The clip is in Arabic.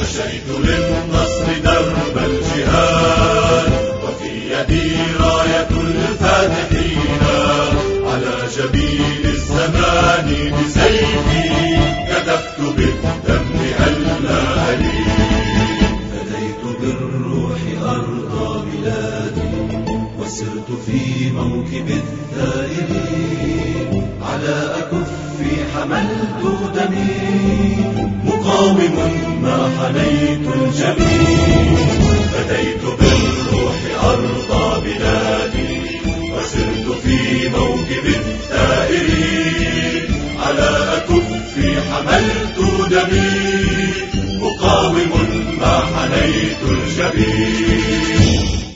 مشيت للنصر درب الجهاد، وفي يدي راية الفاتحين، على جبين الزمان بسيفي كتبت بالدم هلا ألين. فديت بالروح أرضى بلادي، وسرت في موكب الثائرين، على أكفي حملت دمي، مقاوم ما حنيت الجبين. فديت بالروح أرضى بلادي، وسرت في موكب الثائرين، على أكفي حملت دمي، مقاوم ما حنيت الجبين.